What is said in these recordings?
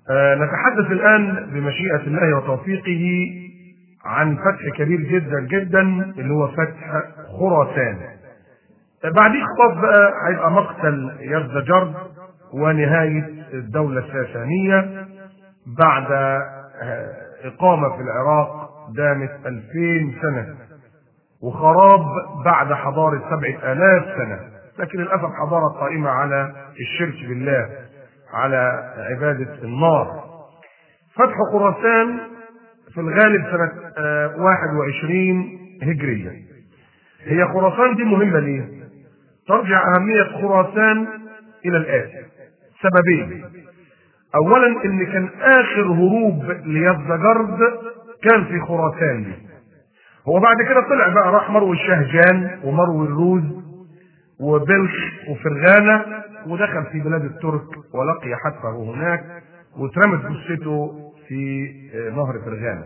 نتحدث الآن بمشيئة الله وتوفيقه عن فتح كبير جدا جدا اللي هو فتح خراسان. بعديه خطاب بقى هيبقى مقتل يزدجرد ونهاية الدولة الساسانية بعد إقامة في العراق دامت 2000 سنة، وخراب بعد حضارة 7000 سنة، لكن للأسف حضارة قائمة على الشرك بالله، على عبادة النار. فتح خراسان في الغالب سنة 21 هجرية. هي خراسان دي مهمة ليه؟ ترجع أهمية خراسان إلى الآتي: سببين. أولا إن كان آخر هروب ليزدجرد كان في خراسان دي. هو بعد كده طلع بقى راح مروي الشهجان ومروي الروز وبلخ وفرغانة، ودخل في بلاد الترك ولقي حتفه هناك، واترمت جثته في نهر فرغانة.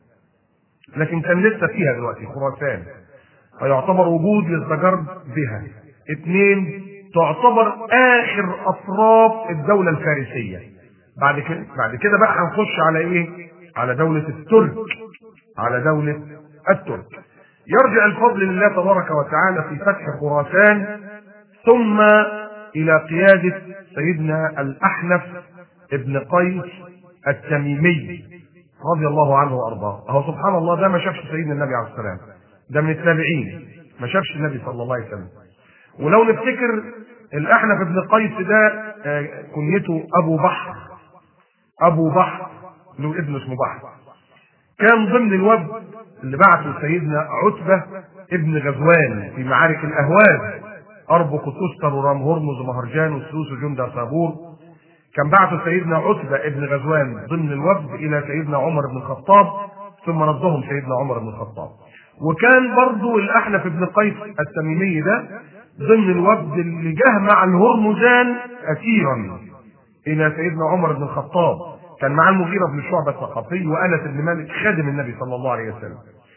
لكن كان لسه فيها دلوقتي خراسان، فيعتبر وجود يزدجرد بها. اثنين، تعتبر آخر أطراف الدولة الفارسية. بعد كده بقى هنخش على إيه؟ على دولة الترك، على دولة الترك. يرجع الفضل لله تبارك وتعالى في فتح خراسان ثم إلى قيادة سيدنا الأحنف ابن قيس التميمي رضي الله عنه وأرضاه. أهو سبحان الله، ده ما شافش سيدنا النبي عليه السلام، ده من التابعين، ما شافش النبي صلى الله عليه وسلم. ولو نفتكر الأحنف ابن قيس ده كنيته أبو بحر، أبو بحر له ابن اسمه بحر، كان ضمن الوفد اللي بعثه سيدنا عتبة ابن غزوان في معارك الأهواز، أربك وتستر ورام هرمز ومهرجان وسلوس وجندة صابور. كان بعثه سيدنا عتبة ابن غزوان ضمن الوفد إلى سيدنا عمر بن الخطاب، ثم ردهم سيدنا عمر بن الخطاب. وكان برضو الأحنف ابن قيس التميمي ده ضمن الوفد اللي جه مع الهرمزان أسيرا إلى سيدنا عمر بن الخطاب. كان معاه المغيرة بن شعبة الثقفي وأنس بن مالك خادم النبي صلى الله عليه وسلم.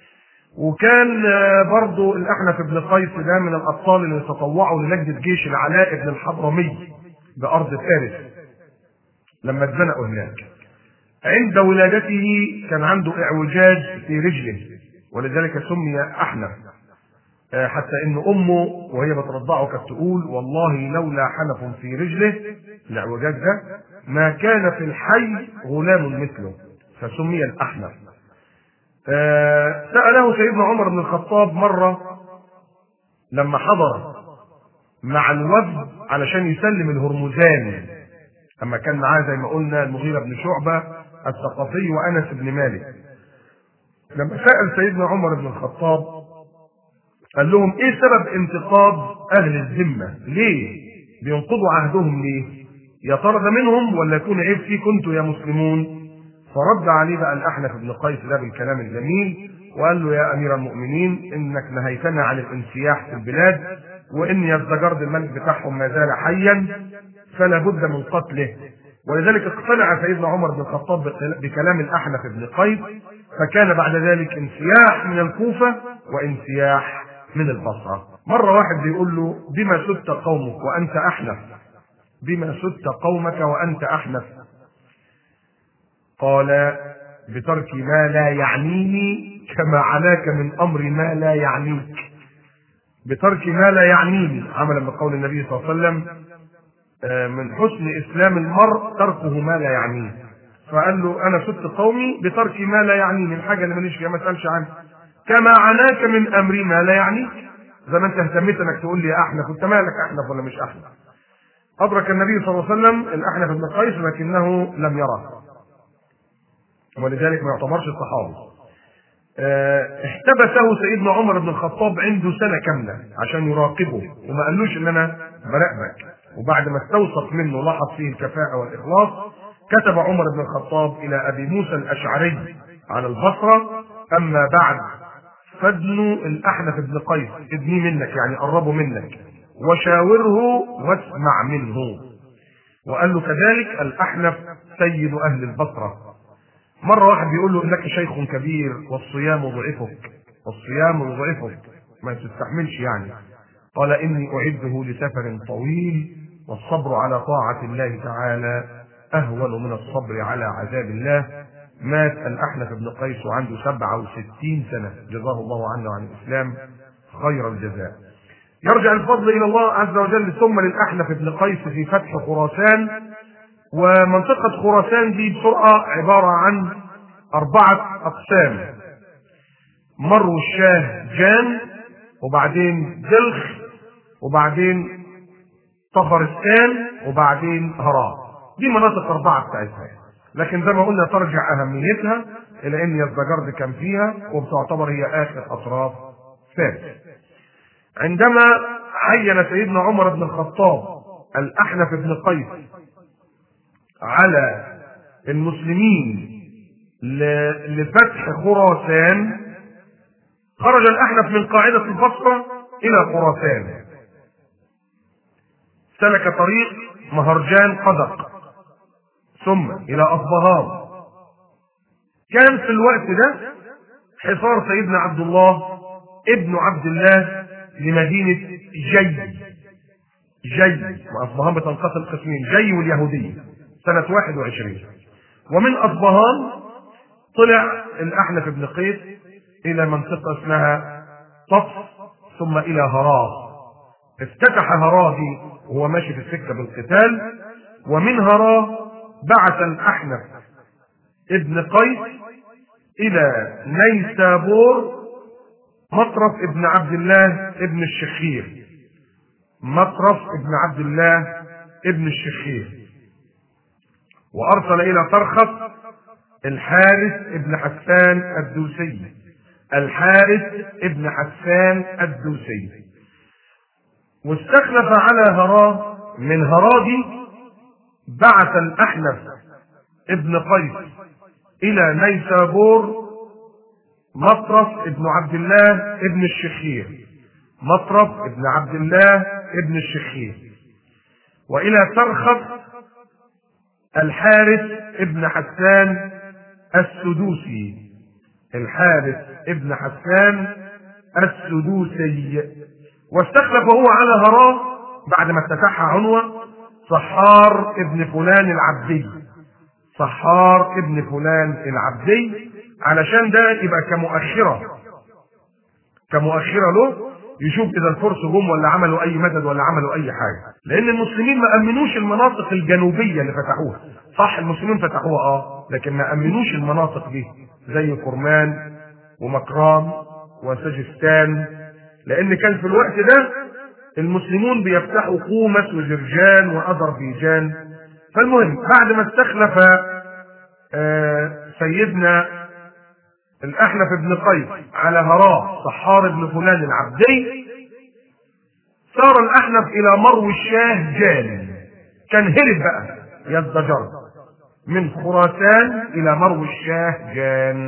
وكان برضو الأحنف بن قيس ده من الأبطال اللي تطوعوا للجنة جيش العلاء بن الحضرمي بأرض فارس لما اتزنقوا هناك. عند ولادته كان عنده اعوجاج في رجله، ولذلك سمي أحنف، حتى ان امه وهي بترضعه كانت تقول: والله لولا حنف في رجله، الاعوجاج ده، ما كان في الحي غلام مثله، فسمي الأحنف. سأله سيدنا عمر بن الخطاب مرة لما حضر مع الوفد علشان يسلم الهرمزان، اما كان معاه زي ما قلنا المغيرة بن شعبة الثقفي وأنس بن مالك. لما سأل سيدنا عمر بن الخطاب قال لهم: ايه سبب انتقاد اهل الذمة؟ ليه بينقضوا عهدهم؟ ليه؟ يا ترى ده منهم ولا يكون عيب فيكم انتوا يا مسلمون؟ فرد عليه بقى الأحنف بن قيس ده بالكلام الجميل، وقال له: يا أمير المؤمنين، إنك نهيتنا عن الانسياح في البلاد، وإن يزدجرد الملك بتاعهم ما زال حيا فلا بد من قتله. ولذلك اقتنع سيدنا عمر بن الخطاب بكلام الأحنف بن قيس، فكان بعد ذلك انسياح من الكوفة وانسياح من البصرة. مرة واحد بيقول له: بما سدت قومك وأنت أحنف؟ بما سدت قومك وأنت أحنف؟ قال: بترك ما لا يعنيني كما عناك من أمر ما لا يعنيك. بترك ما لا يعنيني، عملا بقول النبي صلى الله عليه وسلم: من حسن إسلام المرء تركه ما لا يعنيه. فقال له: أنا سدت قومي بترك ما لا يعنيني، الحاجة اللي ماليش فيها ما اسالش عنها، كما عناك من أمري ما لا يعنيك. زي ما أنت اهتميت إنك تقول لي أحنف، أنت مالك أحنف ولا مش أحنف؟ أدرك النبي صلى الله عليه وسلم الأحنف بن قيس لكنه لم يره، ولذلك ما يعتبرش الصحابي. احتبسه سيدنا عمر بن الخطاب عنده سنة كاملة عشان يراقبه، وما قالوش ان انا براقبك. وبعد ما استوثق منه لاحظ فيه الكفاءة والإخلاص، كتب عمر بن الخطاب إلى أبي موسى الأشعري على البصرة: أما بعد فادنوا الأحنف بن قيس، ادني منك يعني قربه منك، وشاوره واسمع منه. وقال له كذلك الأحنف سيد أهل البصرة. مرة واحد بيقول له: إنك شيخ كبير والصيام ضعفك، والصيام ضعفك، ما تستحملش يعني. قال: إني أعده لسفر طويل، والصبر على طاعة الله تعالى أهون من الصبر على عذاب الله. مات الأحنف بن قيس وعنده 67 سنة، جزاه الله عنا وعن الإسلام خير الجزاء. يرجع الفضل إلى الله عز وجل ثم للأحنف بن قيس في فتح خراسان. ومنطقة خراسان دي بسرعة عبارة عن 4 أقسام: مرو الشاه جان، وبعدين دلخ، وبعدين طفرستان، وبعدين هراء. دي مناطق 4 بتاعتها، لكن زي ما قلنا ترجع أهميتها إلى أن يزدجرد كان فيها، وبتعتبر هي آخر أطراف فارس. عندما عين سيدنا عمر بن الخطاب الأحنف بن قيس على المسلمين لفتح خراسان، خرج الأحنف من قاعدة البصرة إلى خراسان، سلك طريق مهرجان قدق ثم إلى أصبهان. كان في الوقت ده حصار سيدنا عبد الله ابن عبد الله لمدينة جي، وأصبهان بتنقسم قسمين، جي واليهودية، سنة 21. ومن أصبهان طلع الأحنف بن قيس إلى منطقة اسمها طف ثم إلى هراء. افتتح هراء دي وهو ماشي في السكة بالقتال. ومن هراء بعث الأحنف ابن قيس إلى نيسابور مطرف ابن عبد الله ابن الشخير، مطرف ابن عبد الله ابن الشخير. وأرسل إلى طرخف الحارث ابن حسان الدوسي، الحارث ابن حسان الدوسي. واستخلف على هراء. من هراء دي بعث الأحنف ابن قيس إلى نيسابور مطرف ابن عبد الله ابن الشخير، مطرف ابن عبد الله ابن الشخير. وإلى ترخف الحارث ابن حسان السدوسي، الحارث ابن حسان السدوسي. واستخلف هو على هراء بعد ما افتتحها عنوة صحار ابن فلان العبدي، صحار ابن فلان العبدي، علشان ده يبقى كمؤخرة له، يشوف اذا الفرس جم ولا عملوا اي مدد ولا عملوا اي حاجة. لان المسلمين ما امنوش المناطق الجنوبية اللي فتحوها. صح المسلمين فتحوها لكن ما امنوش المناطق دي زي كرمان ومكران وسجستان، لان كان في الوقت ده المسلمون بيفتحوا قومس وجرجان وأذربيجان. فالمهم بعد ما استخلف سيدنا الأحنف بن قيس على هراء صحار بن فلان العبدي، صار الأحنف إلى مرو الشاه جان. كان هرب بقى يزدجر من خراسان إلى مرو الشاه جان،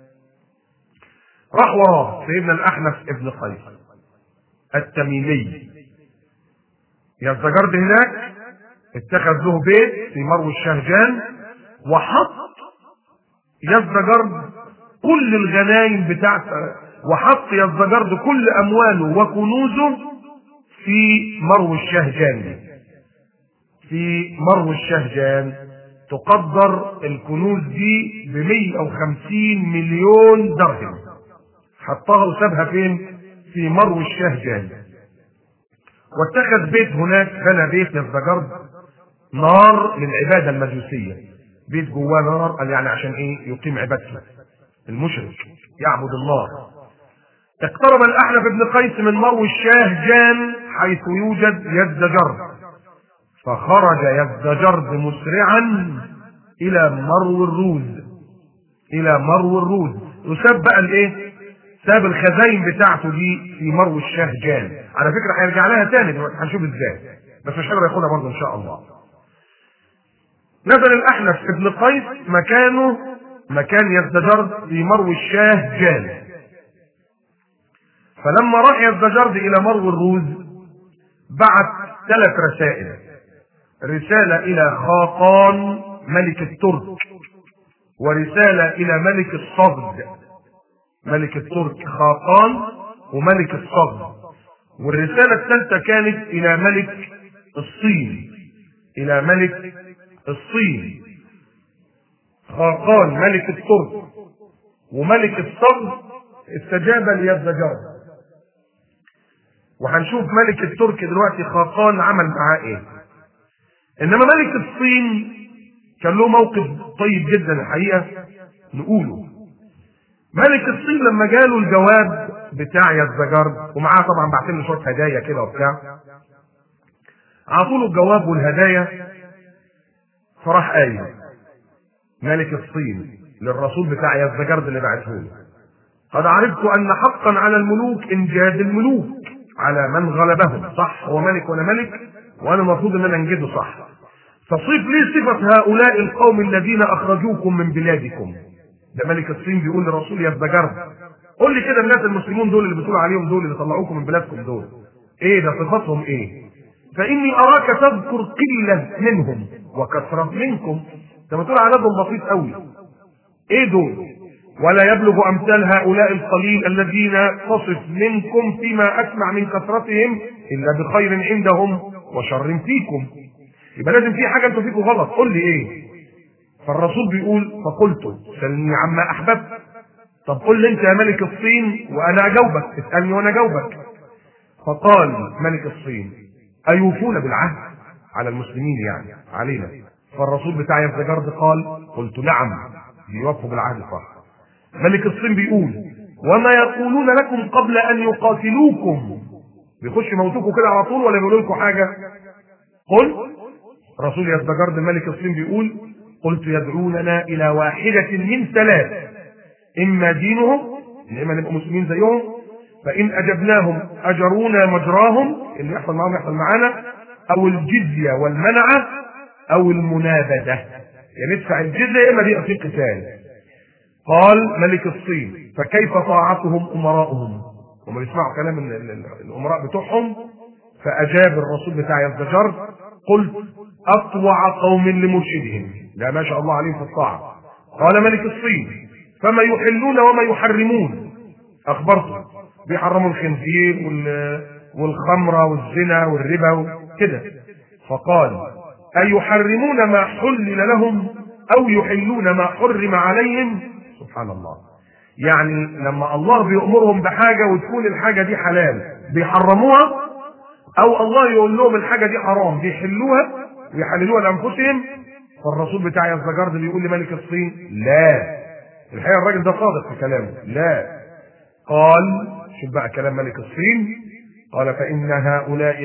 راح وراه سيدنا الأحنف بن قيس التميمي. يزدجرد هناك اتخذ له بيت في مرو الشهجان، وحط يزدجرد كل الغنايم بتاعته، وحط يزدجرد كل امواله وكنوزه في مرو الشهجان. في مرو الشهجان تقدر الكنوز دي ب150 مليون درهم، حطها وسابها فين؟ في مرو الشهجان. واتخذ بيت هناك، بنى بيت يزدجرد نار للعبادة المجوسية، بيت جواه نار، قال يعني عشان ايه؟ يقيم عبادته، المشرك يعبد النار. اقترب الأحنف بن قيس من مرو الشهجان حيث يوجد يزدجرد، فخرج يزدجرد مسرعا إلى مرو الروز، إلى مرو الروز. وساب بقى الايه؟ ساب الخزاين بتاعته دي في مرو الشهجان. على فكرة هيرجع لها تاني دلوقتي، هنشوف ازاي، بس مش هيقدر ياخدها برضه ان شاء الله. نزل الأحنف بن قيس مكانه مكان يزدجرد في مرو الشهجان. فلما راح يزدجرد إلى مرو الروز بعت 3 رسائل: رسالة إلى خاقان ملك الترك، ورسالة إلى ملك الصفد، ملك الترك خاقان وملك الصفد، والرسالة الثالثة كانت إلى ملك الصين، إلى ملك الصين خاقان ملك الترك وملك الصغر استجاب ليزدجرد. وهنشوف ملك الترك دلوقتي خاقان عمل معاه ايه. انما ملك الصين كان له موقف طيب جدا الحقيقه نقوله. ملك الصين لما جاله الجواب بتاع يزدجرد ومعاه طبعا بعتين له شويه هدايا كده وبتاع، عطوا له الجواب والهدايا، فراح قايل ملك الصين للرسول بتاع يزدجرد اللي بعته له: قد عرفت ان حقا على الملوك انجاز الملوك على من غلبهم. صح، هو ملك وانا ملك وانا المفروض ان انا انجده، صح. فصف لي صفه هؤلاء القوم الذين اخرجوكم من بلادكم. ده ملك الصين بيقول للرسول يزدجرد: قول لي كده الناس المسلمون دول اللي بتقول عليهم دول اللي طلعوكم من بلادكم دول ايه ده، صفاتهم ايه؟ فاني اراك تذكر قله منهم وكثره منكم. انت بتقول عددهم بسيط قوي، ايه دول؟ ولا يبلغ امثال هؤلاء القليل الذين تصف منكم فيما اسمع من كثرتهم الا بخير عندهم وشر فيكم. يبقى لازم في حاجه انتوا فيكم غلط، قول لي ايه؟ فالرسول بيقول: فقلت سلني عما احببت. طب قل لي انت يا ملك الصين وانا اجاوبك، اسالني وانا اجاوبك. فقال ملك الصين: ايوفون بالعهد على المسلمين يعني علينا؟ فالرسول بتاع يزدجرد قال: قلت نعم، بيوفوا بالعهد صح. ملك الصين بيقول: وما يقولون لكم قبل ان يقاتلوكم؟ بيخش موتوكوا كده على طول ولا بيقولوا لكم حاجه؟ قل رسول يزدجرد ملك الصين بيقول: قلت يدعوننا الى واحده من ثلاث: اما دينهم، اما نبقى مسلمين زيهم، فان اجبناهم اجرونا مجراهم، اللي يحصل معاهم يحصل معانا، او الجزيه والمنعه او المنابذه، يعني ندفع الجزيه اما دي في قتال. قال ملك الصين: فكيف طاعتهم امراؤهم؟ هم بيسمعوا كلام الامراء بتوعهم. فاجاب الرسول بتاع يزدجرد: قلت اطوع قوم لمرشدهم. لا ما شاء الله عليهم في الطاعه. قال ملك الصين: فما يحلون وما يحرمون؟ اخبرته بيحرموا الخنزير والخمره والزنا والربا وكده. فقال: ايحرمون ما حلل لهم او يحلون ما حرم عليهم؟ سبحان الله، يعني لما الله بيأمرهم بحاجه وتكون الحاجه دي حلال بيحرموها، او الله يقول لهم الحاجه دي حرام بيحلوها ويحللوها لانفسهم. فالرسول بتاع يزدجرد بيقول لملك الصين: لا. الحقيقه الراجل ده صادق في كلامه، لا. قال شوف بقى كلام ملك الصين، قال: فان هؤلاء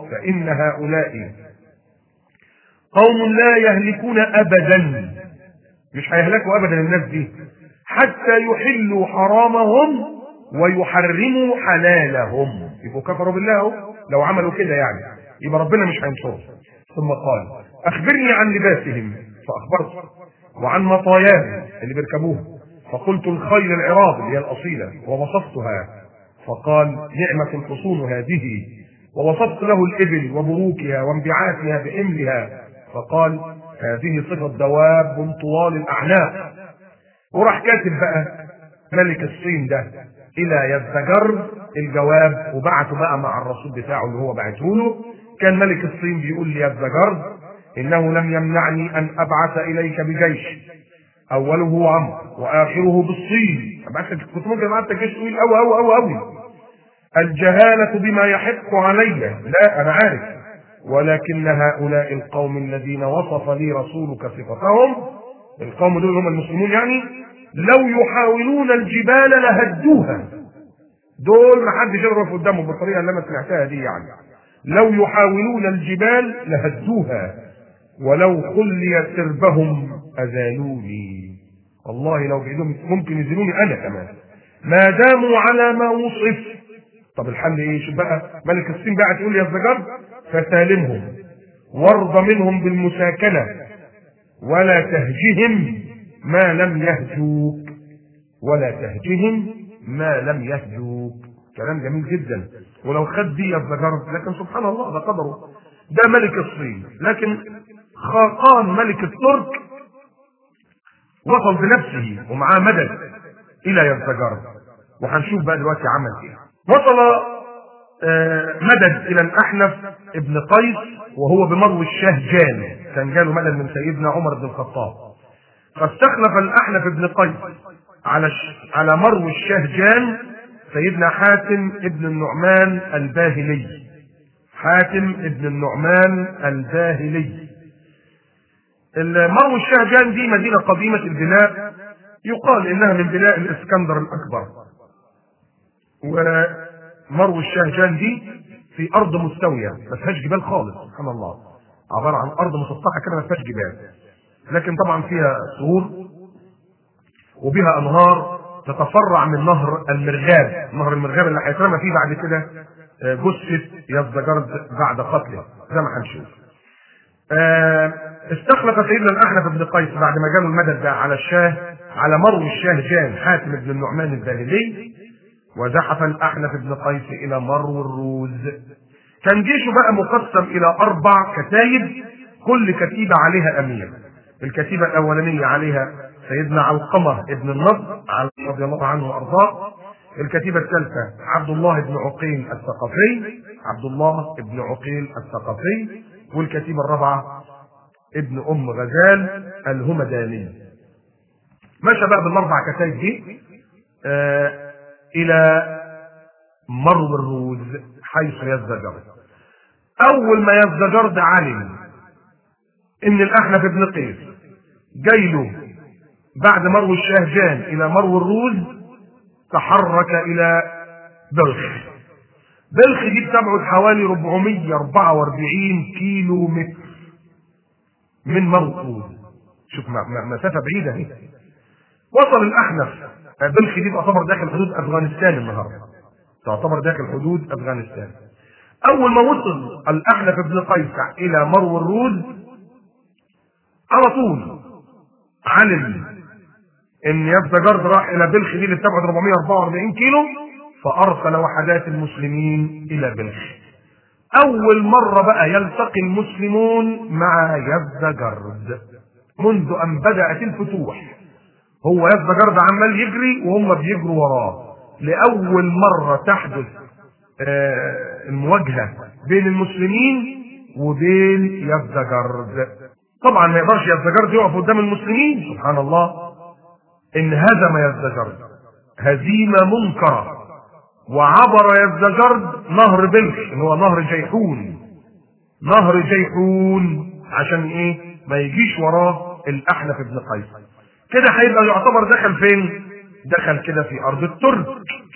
قوم لا يهلكون ابدا، مش هيهلكوا ابدا الناس دي، حتى يحلوا حرامهم ويحرموا حلالهم. يبقوا كفروا بالله لو عملوا كده، يعني يبقى ربنا مش هينصرهم. ثم قال: اخبرني عن لباسهم، فاخبرت، وعن مطاياهم اللي بيركبوها، فقلت: الخيل العراض اللي هي الاصيله، ووصفتها. فقال: نعمه الحصون هذه. ووصفت له الابل وبروكها وانبعاثها بحملها. فقال: هذه صفه دواب طوال الاعناق. وراح كاتب بقى ملك الصين ده الى يزدجرد الجواب، وبعته بقى مع الرسول بتاعه اللي هو بعته له. كان ملك الصين بيقول ليزدجرد: انه لم يمنعني ان ابعث اليك بجيش اوله عمرو واخره بالصين. كنت ممكن ابعت جيش طويل قوي قوي قوي قوي. الجهاله بما يحق علي، لا انا عارف، ولكن هؤلاء القوم الذين وصف لي رسولك صفتهم، القوم دول هم المسلمون يعني، لو يحاولون الجبال لهدوها. دول ما حدش يضرب قدامهم بالطريقه اللي انا سمعتها دي، يعني لو يحاولون الجبال لهدوها ولو خلي سربهم ازالوني. والله لو بايدهم ممكن يزيلوني انا كمان ما داموا على ما وصف. طب الحل ايه؟ شوف بقى ملك الصين بقى تقول يزدجرد: فسالمهم وارض منهم بالمساكنه ولا تهجهم ما لم يهجوك، ولا تهجهم ما لم يهجوك. كلام جميل جدا، ولو خد دي يزدجرد، لكن سبحان الله ده قدره. ده ملك الصين. لكن خاقان ملك الترك وصل بنفسه ومعاه مدد الى يزدجرد، وهنشوف بقى دلوقتي عمل ايه. وصل مدد الى الاحنف ابن قيس وهو بمرو الشهجان، كان جاله مدد من سيدنا عمر بن الخطاب. فاستخلف الأحنف بن قيس على مرو الشهجان سيدنا حاتم ابن النعمان الباهلي. حاتم ابن النعمان الباهلي. مرو الشهجان دي مدينة قديمة البناء، يقال إنها من بناء الإسكندر الأكبر. ومرو الشهجان دي في أرض مستوية ما فيهاش جبال خالص، سبحان الله، عبارة عن أرض مسطحة كده ما فيهاش جبال، لكن طبعا فيها صخور وبها أنهار تتفرع من نهر المرغاب. نهر المرغاب اللي هيترمى فيه بعد كده جثة يزدجرد بعد قتله زي ما هنشوف. استخلف سيدنا الأحنف بن قيس بعد ما جاله المدد ده على مرو الشهجان حاتم بن النعمان الباهلي، وزحف الأحنف بن قيس إلى مرو الروز. كان جيشه بقى مقسم إلى 4 كتايب، كل كتيبة عليها أمير. الكتيبة الأولانية عليها سيدنا علقمة ابن النضر رضي الله عنه وأرضاه. الكتيبة الثالثة عبد الله بن عقيل الثقفي، عبد الله بن عقيل الثقفي. والكتيبة الرابعة ابن أم غزال الهمداني. مشى بقى بال4 كتايب دي إلى مرو الروز حيث يزدجرد. أول ما يزدجرد علم إن الأحنف بن قيس جاي له بعد مرو الشهجان إلى مرو الروز، تحرك إلى بلخ. بلخ دي بتبعد حوالي 444 كيلو متر من مرو الروز. شوف مسافة بعيدة اهي. وصل الأحنف، بلخ دي تعتبر داخل حدود أفغانستان النهارده، تعتبر داخل حدود أفغانستان. أول ما وصل الأحنف بن قيس إلى مرو الروز على طول علم إن يزدجرد راح إلى بلخ دي اللي بتبعد 444 كيلو، فأرسل وحدات المسلمين إلى بلخ. أول مرة بقى يلتقي المسلمون مع يزدجرد منذ أن بدأت الفتوح. هو يزدجرد عمال يجري وهم بيجروا وراه. لأول مرة تحدث المواجهة بين المسلمين وبين يزدجرد. طبعا ما يقدرش يزدجرد يقف قدام المسلمين، سبحان الله. إن هزم يزدجرد هزيمة منكرة، وعبر يزدجرد نهر بلخ اللي هو نهر جيحون. نهر جيحون عشان ايه؟ ما يجيش وراه الأحنف بن قيس. كده هيبقى يعتبر دخل فين؟ دخل كده في أرض الترك.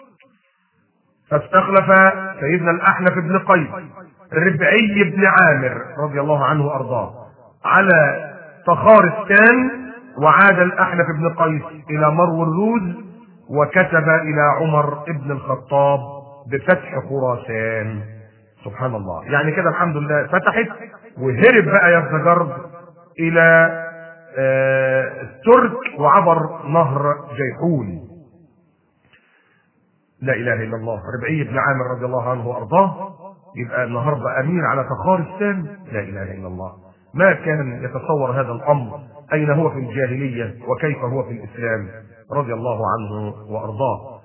فاستخلف سيدنا الأحنف بن قيس ربعي بن عامر رضي الله عنه وأرضاه على تخارستان، وعاد الأحنف بن قيس إلى مرو الروز، وكتب إلى عمر بن الخطاب بفتح خراسان. سبحان الله، يعني كده الحمد لله فتحت، وهرب بقى يزدجرد إلى الترك وعبر نهر جيحون. لا إله إلا الله. ربعي بن عامر رضي الله عنه وأرضاه يبقى النهارده أمير على تخارستان. لا إله إلا الله. ما كان يتصور هذا الأمر، أين هو في الجاهلية وكيف هو في الإسلام، رضي الله عنه وأرضاه.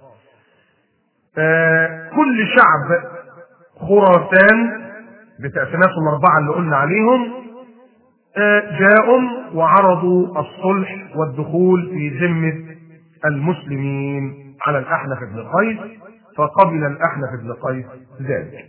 كل شعب خراسان بتقسيماته ال4 اللي قلنا عليهم جاءوا وعرضوا الصلح والدخول في ذمة المسلمين على الأحنف بن قيس، فقبل الأحنف بن قيس ذلك.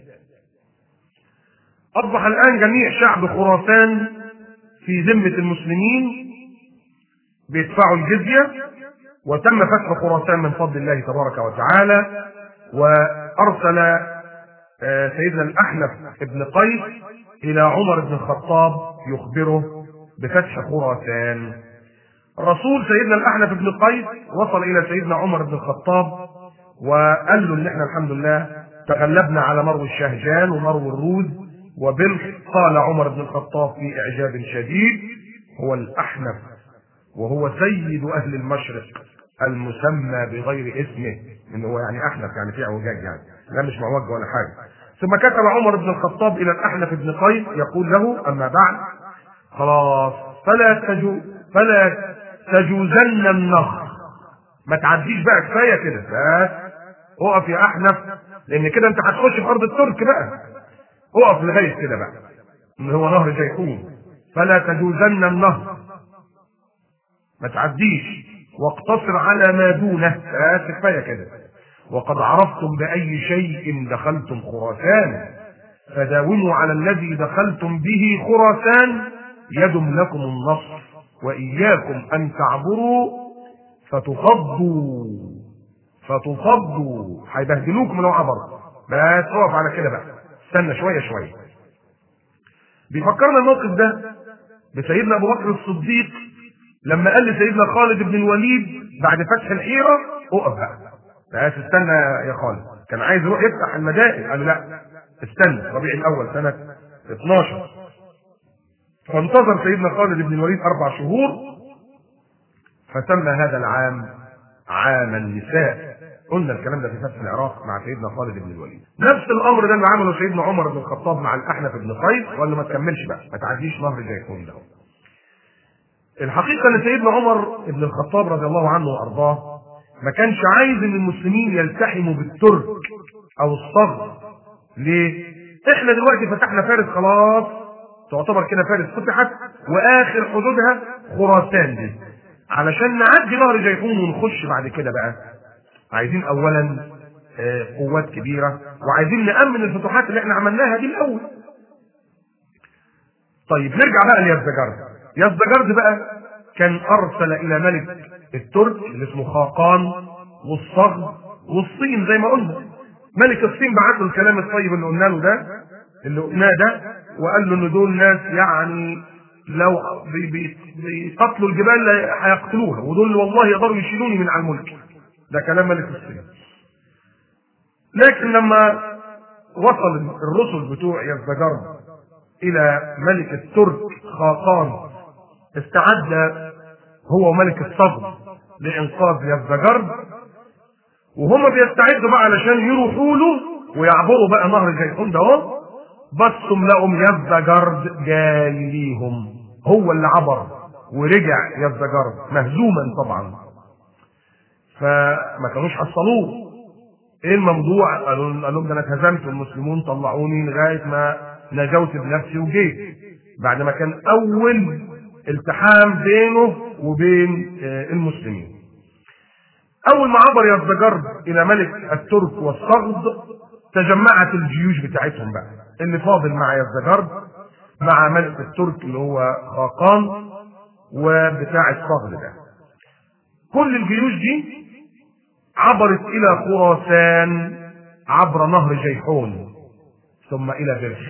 أصبح الآن جميع شعب خراسان في ذمة المسلمين، بيدفعوا الجزية، وتم فتح خراسان من فضل الله تبارك وتعالى. وأرسل سيدنا الأحنف بن قيس إلى عمر بن الخطاب يخبره بفتح خراسان. رسول سيدنا الأحنف بن قيس وصل إلى سيدنا عمر بن الخطاب وقال له إن إحنا الحمد لله تغلبنا على مرو الشهجان ومرو الروز وبلخ. قال عمر بن الخطاب في إعجاب شديد: هو الأحنف وهو سيد أهل المشرق المسمى بغير اسمه. إنه هو يعني أحنف يعني فيه اعوجاج، يعني لا مش معوج ولا حاجة. ثم كتب عمر بن الخطاب إلى الأحنف بن قيس يقول له: أما بعد، خلاص فلا تجوزن النهر، ما تعديش بقى، كفاية كده، بس اقف يا أحنف، لأن كده أنت هتخش في أرض الترك بقى، اقف لغاية كده بقى. اللي هو نهر جيحون، فلا تجوزن النهر، ما تعديش، واقتصر على ما دونه، كفايه كده. وقد عرفتم بأي شيء دخلتم خراسان، فداوموا على الذي دخلتم به خراسان يدم لكم النصر، وإياكم أن تعبروا فتفضوا هيبهدلوكم لو عبروا. بس اقف على كده بقى، استنى شويه شويه. بيفكرنا الموقف ده بسيدنا ابو بكر الصديق لما قال لسيدنا خالد بن الوليد بعد فتح الحيره: اقف بقى، بس استنى يا خالد. كان عايز يروح يفتح المدائن، قال له لا استنى، ربيع الاول سنه 12. فانتظر سيدنا خالد بن الوليد 4 شهور، فسمى هذا العام عام النساء. قلنا الكلام ده في فتح العراق مع سيدنا خالد بن الوليد. نفس الامر ده اللي عمله سيدنا عمر بن الخطاب مع الاحنف بن قيس، ولا ما تكملش بقى، ما تعديش نهر جيحون ده. الحقيقه ان سيدنا عمر بن الخطاب رضي الله عنه وارضاه ما كانش عايز ان المسلمين يلتحموا بالترك او الصغر. ليه؟ احنا دلوقتي فتحنا فارس خلاص، تعتبر كده فارس فتحت، واخر حدودها خراسان دي. علشان نعدي نهر جيحون ونخش بعد كده بقى، عايزين اولا قوات كبيره، وعايزين نامن الفتوحات اللي احنا عملناها دي الاول. طيب نرجع بقى ليزدجرد. يزدجرد بقى كان ارسل الى ملك الترك اللي اسمه خاقان والصغر والصين زي ما قلنا. ملك الصين بعت له الكلام الطيب اللي قلنا له ده، اللي قلناه ده، وقال له ان دول ناس يعني لو بيقتلوا الجبال هيقتلوها، ودول والله يقدروا يشيلوني من على الملك. ده كلام ملك الصين. لكن لما وصل الرسل بتوع يزدجرد الى ملك الترك خاقان، استعد هو وملك الصغر لانقاذ يزدجرد، وهم بيستعدوا بقى علشان يروحوا له ويعبروا بقى نهر جيحون ده اهو. بصوا لقوا يزدجرد جاي ليهم، هو اللي عبر ورجع يزدجرد مهزوما طبعا، فما كانوش حصلوه. ايه الموضوع؟ قالوا لهم ده انا اتهزمت والمسلمون طلعوني لغايه ما نجوت بنفسي وجيت، بعد ما كان اول التحام بينه وبين المسلمين. اول ما عبر يزدجرد الى ملك الترك والصغد، تجمعت الجيوش بتاعتهم بقى، اللي فاضل مع يزدجرد مع ملك الترك اللي هو خاقان وبتاع الصغد ده. كل الجيوش دي عبرت الى خراسان عبر نهر جيحون ثم الى بلخ.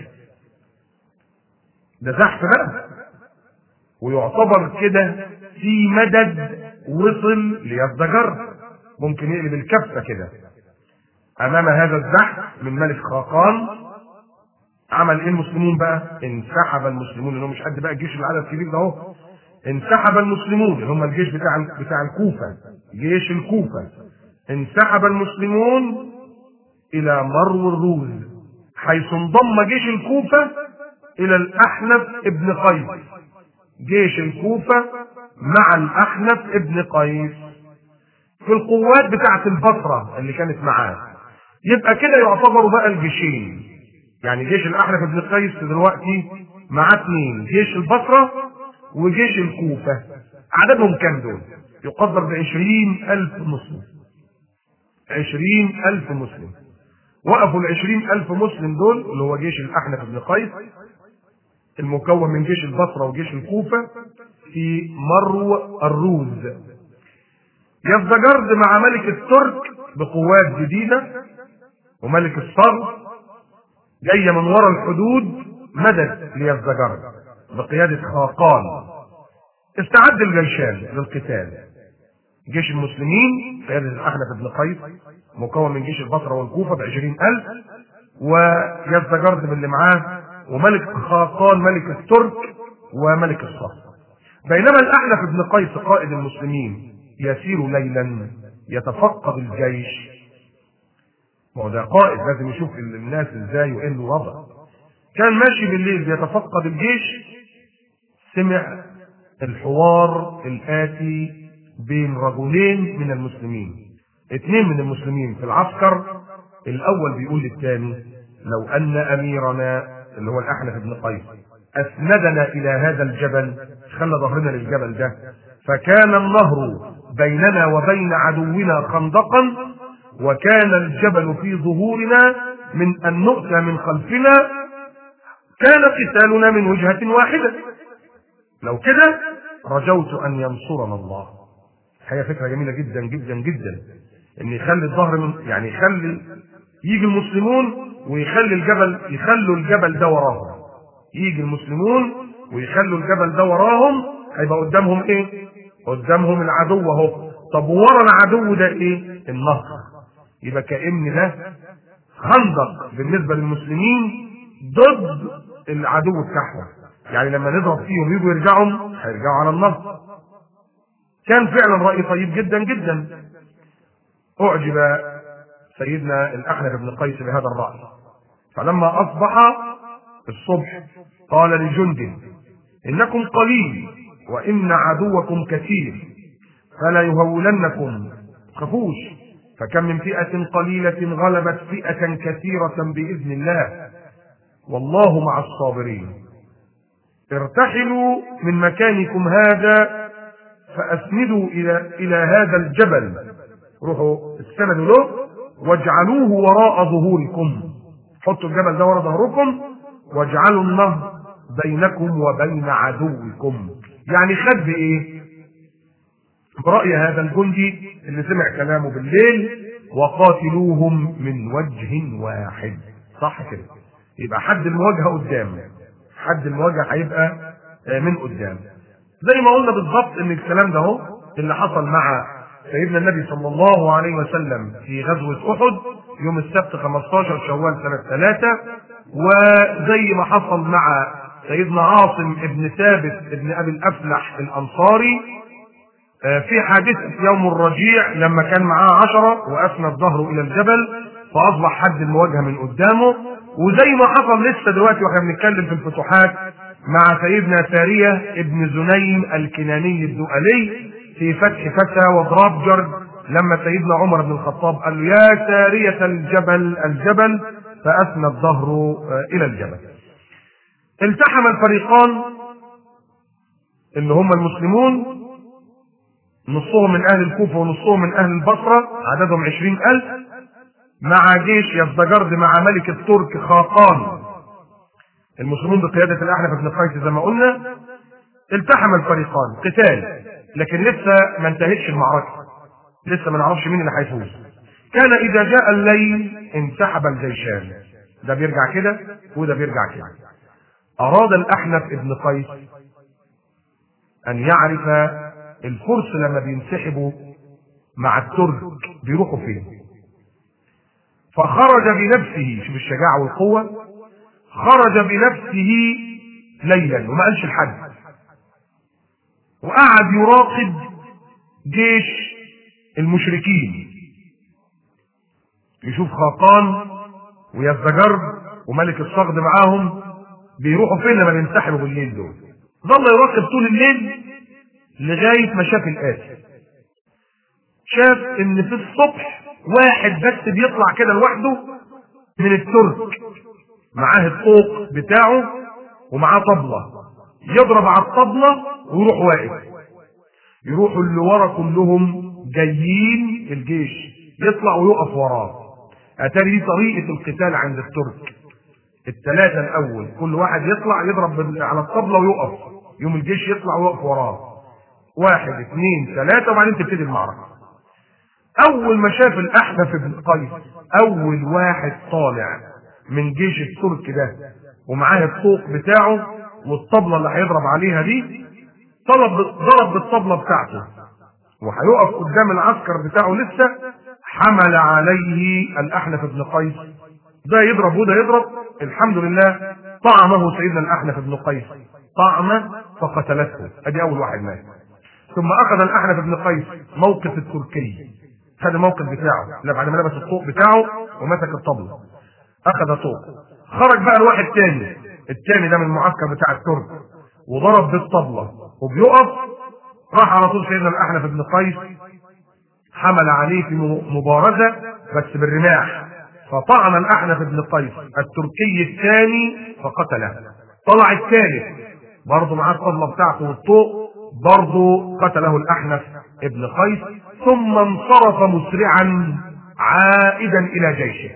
ده زحف بقى، ويعتبر كده في مدد وصل ليزدجرد، ممكن يقلب الكفه كده. امام هذا الزحف من ملك خاقان عمل ايه المسلمون بقى؟ انسحب المسلمون، اللي هم مش قد بقى الجيش العدد الكبير ده اهو. انسحب المسلمون اللي هم الجيش بتاع الكوفه، جيش الكوفه. انسحب المسلمون الى مرو الروز، حيث انضم جيش الكوفه الى الاحنف ابن قيس. جيش الكوفه مع الاحنف ابن قيس في القوات بتاعه البصره اللي كانت معاه. يبقى كده يعتبروا بقى الجيشين، يعني جيش الاحنف ابن قيس دلوقتي معاه 2، جيش البصره وجيش الكوفه. عددهم كام دول؟ يقدر ب20,000 مسلم. 20,000 مسلم. وقفوا ال20,000 مسلم دول اللي هو جيش الاحنف بن قيس المكون من جيش البصره وجيش الكوفه في مرو الروز. يزدجرد مع ملك الترك بقوات جديده، وملك الصغر جايه من وراء الحدود مدد ليزدجرد بقياده خاقان. استعد الجيشان للقتال. جيش المسلمين قيادة الأحنف بن قيس مكون من جيش البصرة والكوفة ب20,000، ويزدجرد باللي معاه، وملك خاقان ملك الترك وملك الصغر. بينما الأحنف بن قيس قائد المسلمين يسير ليلا يتفقد الجيش. ما هو ده قائد لازم يشوف الناس ازاي وايه الوضع. كان ماشي بالليل يتفقد الجيش، سمع الحوار الآتي بين رجلين من المسلمين. 2 من المسلمين في العسكر. الاول بيقول للثاني: لو ان اميرنا اللي هو الاحنف بن قيس أسندنا إلى هذا الجبل، خلى ظهرنا للجبل ده، فكان النهر بيننا وبين عدونا خندقا، وكان الجبل في ظهورنا من أن نؤتى من خلفنا، كان قتالنا من وجهة واحدة. لو كده رجوت أن ينصرنا الله. هي فكرة جميلة جدا جدا جدا، إن يخلي الظهر من يعني يجي المسلمون يخلوا الجبل ده وراهم. يجي المسلمون ويخلوا الجبل ده وراهم، هيبقى قدامهم ايه؟ قدامهم العدو اهو. طب ورا العدو ده ايه؟ النهر. يبقى كأن ده خندق بالنسبة للمسلمين ضد العدو بتاعهم. يعني لما نضرب فيهم يجوا هيرجعوا على النهر. كان فعلا رأي طيب جدا جدا. أعجب سيدنا الأحنف بن قيس بهذا الرأي، فلما أصبح الصبح قال لجنده: إنكم قليل وإن عدوكم كثير، فلا يهولنكم، خفوش، فكم من فئة قليلة غلبت فئة كثيرة بإذن الله، والله مع الصابرين. ارتحلوا من مكانكم هذا فأسندوا إلى هذا الجبل، روحوا استندوا له واجعلوه وراء ظهوركم، حطوا الجبل ده وراء ظهوركم واجعلوا النهر بينكم وبين عدوكم. يعني خد بإيه؟ برأي هذا الجندي اللي سمع كلامه بالليل: وقاتلوهم من وجه واحد. صح كده؟ يبقى حد المواجهة قدام، حد المواجهة هيبقى من قدام. زي ما قلنا بالضبط ان الكلام ده هو اللي حصل مع سيدنا النبي صلى الله عليه وسلم في غزوة أحد يوم السبت 15 شوال سنة 3، وزي ما حصل مع سيدنا عاصم ابن ثابت ابن أبي الأفلح الأنصاري في حادثة يوم الرجيع لما كان معاه 10 وأسند ظهره إلى الجبل فأصبح حد المواجهة من قدامه. وزي ما حصل لسه دلوقتي واحنا بنتكلم في الفتوحات مع سيدنا سارية ابن زنيم الكناني الدؤلي في فتح فتى وضراب جرد، لما سيدنا عمر بن الخطاب قال له: يا سارية الجبل، فأسند ظهره إلى الجبل. التحم الفريقان اللي هم المسلمون، نصهم من أهل الكوفة ونصهم من أهل البصرة، عددهم 20,000، مع جيش يزدجرد مع ملك الترك خاقان. المسلمون بقيادة الأحنف بن قيس زي ما قلنا. التحم الفريقان قتال، لكن لسه ما انتهتش المعركة، لسه ما نعرفش مين اللي هيفوز. كان إذا جاء الليل انسحب الجيشان، ده بيرجع كده وده بيرجع كده. أراد الأحنف بن قيس أن يعرف الفرس لما بينسحبوا مع الترك بيروحوا فين، فخرج بنفسه، شوف الشجاعة والقوة، خرج بنفسه ليلا وما قالش لحد، وقعد يراقب جيش المشركين، يشوف خاقان ويزدجرد وملك الصغد معاهم بيروحوا فين لما بينسحبوا بالليل دول. ظل يراقب طول الليل لغاية ما شاف الآتي. شاف ان في الصبح واحد بس بيطلع كده لوحده من الترك، معاه الطوق بتاعه ومعاه طبلة، يضرب على الطبلة ويروح واقف. يروحوا اللي ورا كلهم جايين الجيش، يطلع ويقف وراه. اتاري دي طريقة القتال عند الترك. الثلاثة الأول كل واحد يطلع يضرب على الطبلة ويقف، يوم الجيش يطلع ويقف وراه، 1 2 3، وبعدين تبتدي المعركة. أول ما شاف الأحنف بن قيس أول واحد طالع من جيش الترك ده ومعاه الطوق بتاعه والطبلة اللي هيضرب عليها دي، ضرب بالطبلة بتاعته وهيقف قدام العسكر بتاعه لسه، حمل عليه الأحنف بن قيس، ده يضرب وده يضرب. الحمد لله طعمه سيدنا الأحنف بن قيس طعمه فقتلته، ادي أول واحد مات. ثم أخذ الأحنف بن قيس موقف التركي، خد الموقف بتاعه بعد ما لبس الطوق بتاعه ومسك الطبلة، أخذ طوق. خرج بقى الواحد الثاني ده من المعسكر بتاع الترك وضرب بالطبلة وبيقف، راح على طول سيدنا الأحنف بن قيس حمل عليه في مبارزة بس بالرماح، فطعن الأحنف بن قيس التركي الثاني فقتله. طلع الثالث برضه معاه الطبلة بتاعته والطوق، برضه قتله الأحنف ابن قيس، ثم انصرف مسرعا عائدا إلى جيشه.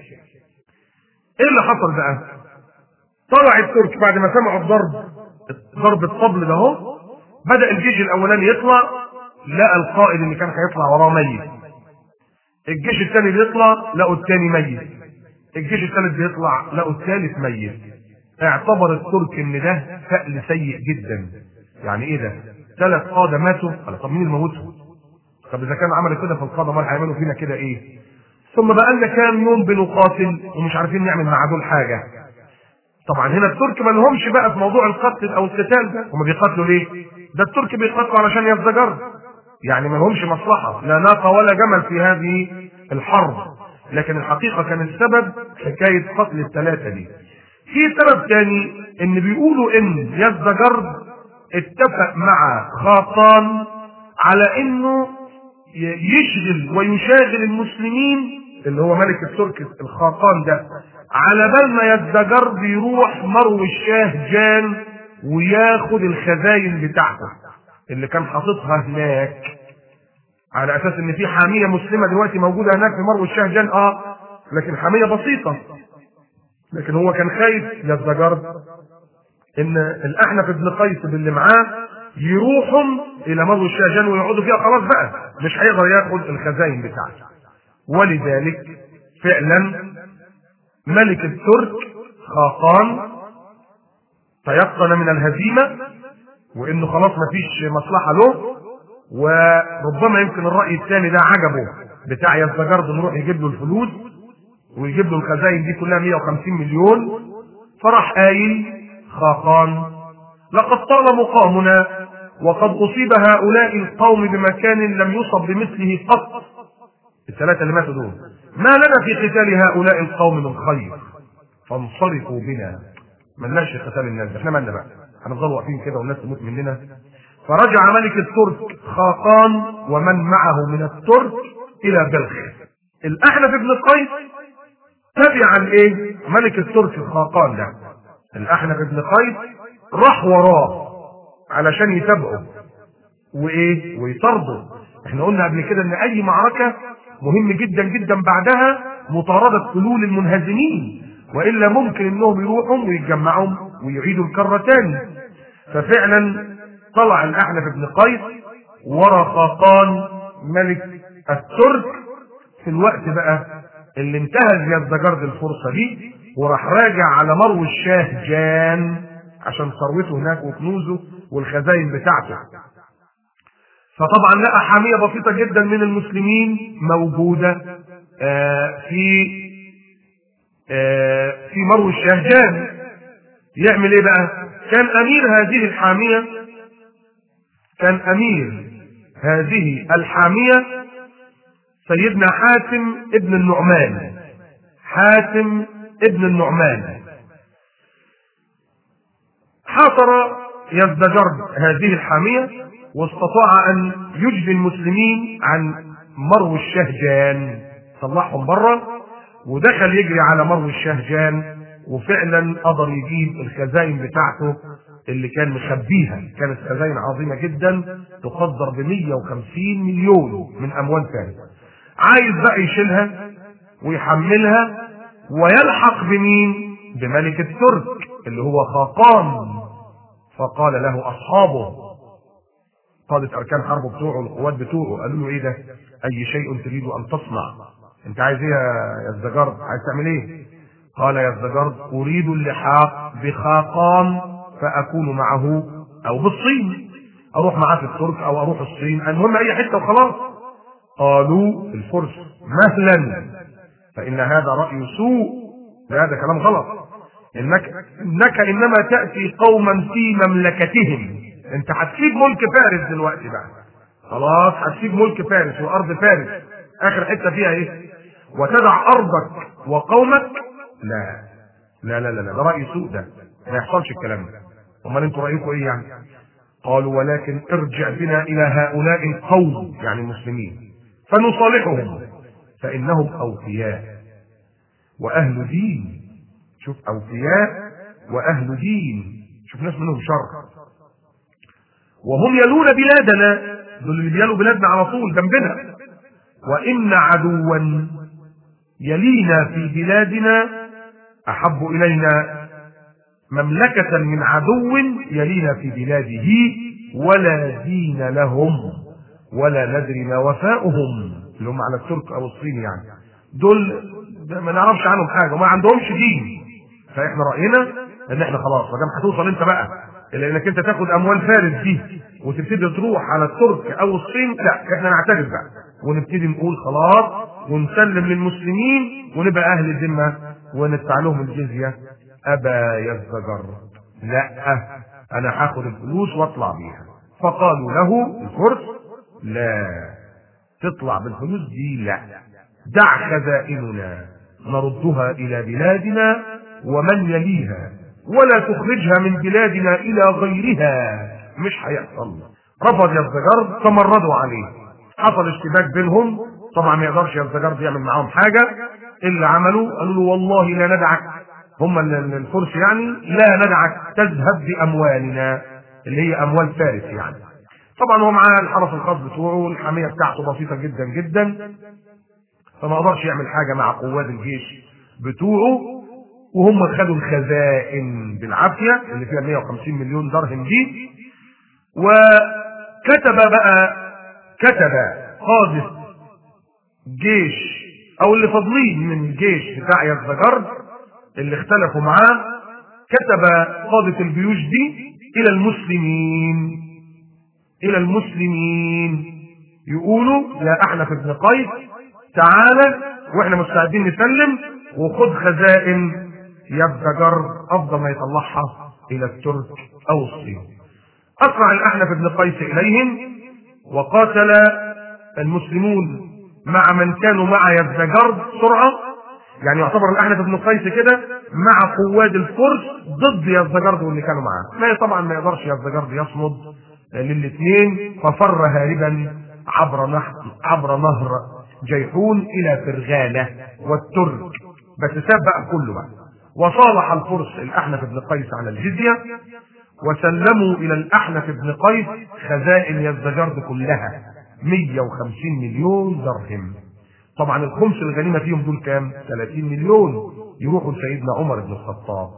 ايه اللي حصل بقى؟ طلع الترك بعد ما سمعوا ضرب الطبل ده اهو، بدأ الجيش الأولاني يطلع، لقى القائد اللي كان هيطلع وراه ميت. الجيش الثاني بيطلع لقوا الثاني ميت. الجيش الثالث بيطلع لقوا الثالث ميت. اعتبر الترك ان ده فأل سيء جدا. يعني ايه ده؟ 3 قادة ماتوا. طب مين اللي موتهم؟ طب اذا كان عملوا كده في القادة امال هيعملوا فينا كده ايه؟ ثم بقى لنا كام يوم بنقاتل ومش عارفين نعمل مع دول حاجه. طبعا هنا الترك ما لهمش بقى في موضوع القتل او القتال ده. هم بيقاتلوا ليه؟ ده الترك بيقاتلوا علشان يزدجر، يعني ما لهمش مصلحه، لا ناقه ولا جمل في هذه الحرب. لكن الحقيقه كان السبب حكايه قتل ال3 دي. في سبب ثاني، ان بيقولوا ان يزدجر اتفق مع خاقان على انه يشغل ويشاغل المسلمين، اللي هو ملك الترك الخاقان ده، على بال ما يزدجر بيروح مرو الشاه جان وياخد الخزاين بتاعته اللي كان حاططها هناك، على اساس ان في حاميه مسلمه دلوقتي موجوده هناك في مرو الشاه جان، لكن حاميه بسيطه. لكن هو كان خايف يزدجر ان الاحنف بن قيس اللي معاه يروحوا الى مرو الشاه جان ويقعدوا فيها، خلاص بقى مش هيقدر ياخد الخزاين بتاعته. ولذلك فعلا ملك الترك خاقان تيقن من الهزيمه وانه خلاص مفيش مصلحه له، وربما يمكن الراي الثاني ده عجبه بتاع يزدجر نروح يجيب له الفلوس ويجيب له الخزاين دي كلها 150 مليون. فراح قايل خاقان: لقد طال مقامنا وقد اصيب هؤلاء القوم بمكان لم يصب بمثله قط. ال3 اللي ماتوا دول ما لنا في قتال هؤلاء القوم من خير فانصرفوا بنا. ملناش في قتال الناس، احنا مالنا بقى، هنفضل واقفين كده والناس تموت مننا. فرجع ملك الترك خاقان ومن معه من الترك الى بلخ. الاحنف بن قيس تبعا ايه؟ ملك الترك خاقان ده، الاحنف بن قيس راح وراه علشان يتابعه وايه ويطرده. احنا قلنا قبل كده ان اي معركه مهم جدا جدا بعدها مطارده فلول المنهزمين، والا ممكن انهم يروحوا ويتجمعوا ويعيدوا الكره تاني. ففعلا طلع الاحنف بن قيس ورا خاقان ملك الترك في الوقت بقى اللي انتهز يزدجر الفرصه دي، وراح راجع على مرو الشاه جان عشان ثروته هناك وكنوزه والخزاين بتاعته. فطبعا لقى حاميه بسيطه جدا من المسلمين موجوده في مرو الشاه جان. يعمل ايه بقى؟ كان امير هذه الحاميه سيدنا حاتم ابن النعمان. حاصر يزدجر هذه الحاميه واستطاع ان يجلي المسلمين عن مرو الشاه جان، طلعهم بره ودخل يجري على مرو الشاه جان، وفعلا قدر يجيب الخزاين بتاعته اللي كان مخبيها. كانت خزاين عظيمه جدا تقدر ب150 مليون من اموال فارس. عايز بقى يشيلها ويحملها ويلحق بمين؟ بملك الترك اللي هو خاقان. فقال له اصحابه قادة اركان حرب بتوعه القوات بتوعه قالوا له: ايه ده؟ اي شيء تريد ان تصنع؟ انت عايز ايه يا يزدجر؟ عايز تعمل ايه؟ قال يزدجر: اريد اللحاق بخاقان فاكون معه، او بالصين اروح معاه في الترك او اروح الصين، المهم اي حته وخلاص. قالوا الفرس: مهلا، فان هذا راي سوء، هذا كلام غلط، انك انما تاتي قوما في مملكتهم، انت هتسيب ملك فارس دلوقتي بقى، خلاص هتسيب ملك فارس وارض فارس اخر حته فيها ايه، وتدع ارضك وقومك؟ لا لا لا لا، ده راي سوء، ده ما يحصلش الكلام ده. امال انتوا رايكم ايه يعني؟ قالوا: ولكن ارجع بنا الى هؤلاء القوم، يعني المسلمين، فنصالحهم فانهم اوفياء واهل دين. شوف، اوفياء واهل دين، شوف ناس منهم شر، وهم يلون بلادنا، دول اللي بيلوا بلادنا على طول جنبنا. وإن عدوا يلينا في بلادنا أحب إلينا مملكة من عدو يلينا في بلاده، ولا دين لهم ولا ندري ما وفاؤهم، اللي هم على الترك أو الصين يعني. دول ما نعرفش عنهم حاجة وما عندهمش دين. فإحنا رأينا إن إحنا خلاص ما دام هتوصل أنت بقى إلا إنك أنت تاخد أموال فارس دي وتبتدي تروح على الترك أو الصين، لا إحنا نعترف بقى ونبتدي نقول خلاص ونسلم للمسلمين ونبقى أهل الذمة وندفع لهم الجزية. أبى يزدجر، لا أنا هاخد الفلوس وأطلع بيها. فقالوا له الفرس لا تطلع بالفلوس دي، لا، دع خزائننا نردها إلى بلادنا ومن يليها، ولا تخرجها من بلادنا إلى غيرها، مش هيحصل. رفض يزدجر فمردوا عليه، حصل اشتباك بينهم. طبعا ما يقدرش يزدجر يعمل معاهم حاجة. اللي عملوا قالوا له والله لا ندعك، هم الفرس يعني، لا ندعك تذهب بأموالنا اللي هي أموال فارس يعني. طبعا هو معاه الحرس الخاص بتوعه والحامية بتاعته بسيطة جدا جدا، فما قدرش يعمل حاجة مع قوات الجيش بتوعه. وهم خدوا الخزائن بالعافية اللي فيها 150 مليون درهم دي. وكتب قادة جيش او اللي فاضلين من الجيش بتاع يزدجر اللي اختلفوا معاه، كتب قادة الجيوش دي الى المسلمين يقولوا يا احنف بن قيس تعالى واحنا مستعدين نسلم وخد خزائن يزدجر افضل ما يطلعها الى الترك او الصين. اسرع الاحنف بن قيس اليهم وقاتل المسلمون مع من كانوا مع يزدجر بسرعه. يعني يعتبر الاحنف بن قيس كده مع قواد الفرس ضد يزدجر واللي كانوا معاه. طبعا ما يقدرش يزدجر يصمد للاثنين، ففر هاربا عبر نهر جيحون الى فرغانه والترك، بس ساب بقى كله بقى. وصالح الفرس الاحنف بن قيس على الجزيه، وسلموا الى الاحنف بن قيس خزائن يزدجر كلها 150 مليون درهم. طبعا الخمس الغنيمه فيهم دول كام؟ 30 مليون يروحوا لسيدنا عمر بن الخطاب.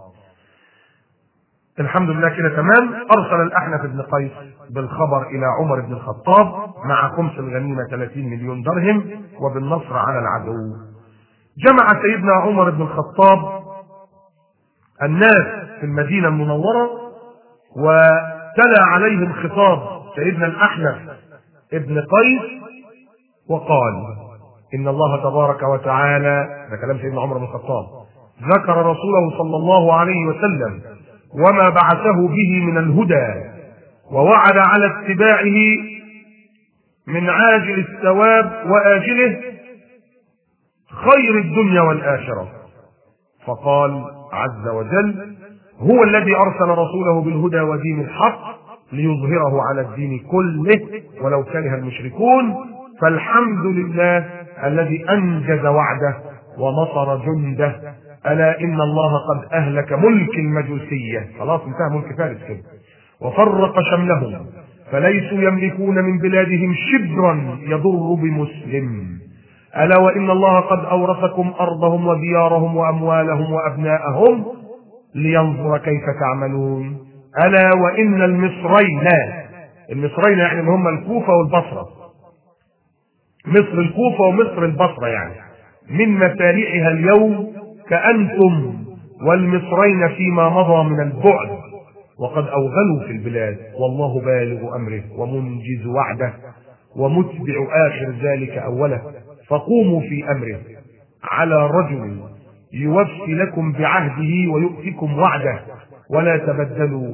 الحمد لله كده تمام. ارسل الاحنف بن قيس بالخبر الى عمر بن الخطاب مع خمس الغنيمه 30 مليون درهم وبالنصر على العدو. جمع سيدنا عمر بن الخطاب الناس في المدينه المنوره وتلا عليهم خطاب سيدنا الاحنف ابن قيس وقال ان الله تبارك وتعالى، ده كلام سيدنا عمر بن الخطاب، ذكر رسوله صلى الله عليه وسلم وما بعثه به من الهدى، ووعد على اتباعه من عاجل الثواب وآجله خير الدنيا والآخرة. فقال عز وجل هو الذي أرسل رسوله بالهدى ودين الحق ليظهره على الدين كله ولو كره المشركون، فالحمد لله الذي أنجز وعده ونصر جنده. ألا إن الله قد أهلك ملك المجوسية، خلاص انتهى ملك فارس كده، وفرق شملهم فليسوا يملكون من بلادهم شبرا يضر بمسلم. ألا وإن الله قد أورثكم أرضهم وديارهم وأموالهم وأبناءهم لينظر كيف تعملون. ألا وإن المصرين يعني اللي هم الكوفة والبصرة، مصر الكوفة ومصر البصرة يعني، من مفارعها اليوم كأنتم والمصرين فيما مضى من البعد، وقد أوغلوا في البلاد والله بالغ أمره ومنجز وعده ومتبع آخر ذلك أوله. فقوموا في أمره على رجل يوفي لكم بعهده ويؤتكم وعده، ولا تبدلوا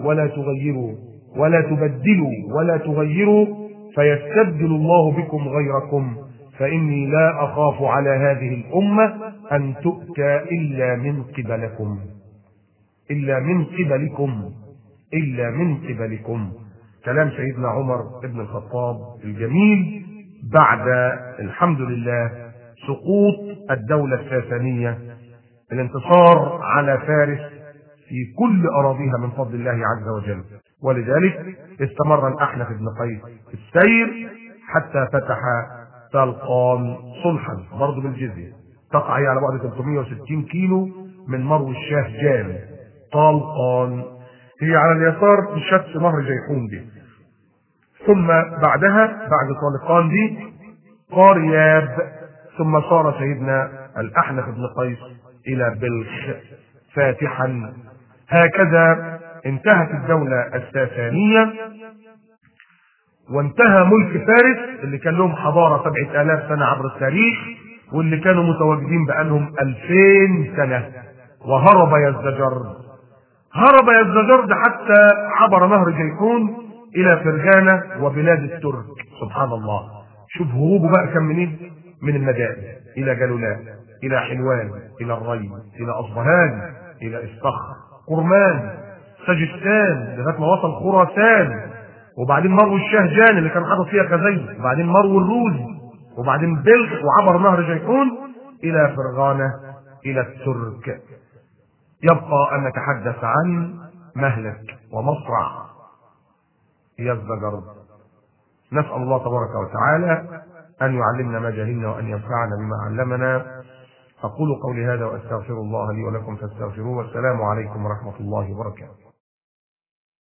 ولا تغيروا فيستبدل الله بكم غيركم، فإني لا أخاف على هذه الأمة أن تؤتى إلا من قبلكم. كلام سيدنا عمر بن الخطاب الجميل بعد الحمد لله سقوط الدولة الساسانية، الانتصار على فارس في كل أراضيها من فضل الله عز وجل. ولذلك استمر الأحنف بن قيس في السير حتى فتح طلقان صلحا برضه بالجزية، تقع هي على بعد 360 كيلو من مرو الشاه جان. طلقان هي على اليسار في شط نهر جيحون دي. ثم بعدها بعد طلقان دي قارياب، ثم صار سيدنا الأحنف بن قيس إلى بلخ فاتحا. هكذا انتهت الدولة الساسانية، وانتهى ملك فارس اللي كان لهم حضارة 7000 سنة عبر التاريخ، واللي كانوا متواجدين بقالهم 2000 سنة. وهرب يزدجرد، هرب يزدجرد حتى عبر نهر جيحون إلى فرغانة وبلاد الترك. سبحان الله، شوف هروبه بقى كان منين؟ من المدائن إلى جلولاء، إلى حلوان، إلى الري، إلى أصبهان، إلى الصخر، قرمان، سجستان، لغاية ما وصل خراسان، وبعدين مرو الشهجان اللي كان حاطط فيها خزين، وبعدين مرو الروز، وبعدين بلخ، وعبر نهر جيحون إلى فرغانة إلى الترك. يبقى أن نتحدث عن مهلك ومصرع يزدجرد. نسأل الله تبارك وتعالى أن يعلمنا ما جهلنا وأن ينفعنا بما علمنا. أقول قولي هذا وأستغفر الله لي ولكم فاستغفروه، والسلام عليكم ورحمة الله وبركاته.